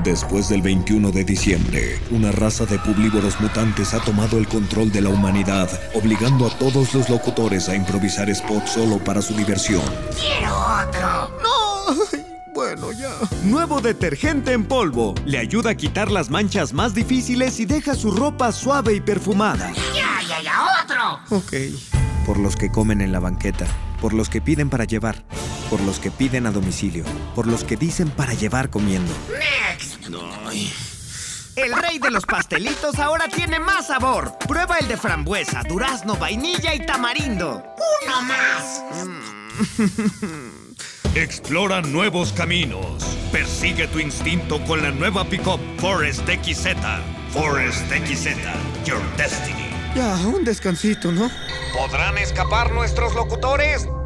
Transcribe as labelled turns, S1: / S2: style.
S1: Después del 21 de diciembre, una raza de publívoros mutantes ha tomado el control de la humanidad, obligando a todos los locutores a improvisar spots solo para su diversión.
S2: ¡Quiero otro!
S3: ¡No! Bueno, ya. Nuevo detergente en polvo. Le ayuda a quitar las manchas más difíciles y deja su ropa suave y perfumada.
S2: ¡Ya! ¡Otro!
S3: Ok. Por los que comen en la banqueta. Por los que piden para llevar. Por los que piden a domicilio. Por los que dicen para llevar comiendo.
S2: ¡Next!
S3: Ay.
S4: El rey de los pastelitos ahora tiene más sabor. Prueba el de frambuesa, durazno, vainilla y tamarindo.
S2: ¡Uno más!
S5: Explora nuevos caminos. Persigue tu instinto con la nueva pick-up Forest XZ. Forest XZ, your destiny.
S3: Ya, un descansito, ¿no?
S4: ¿Podrán escapar nuestros locutores?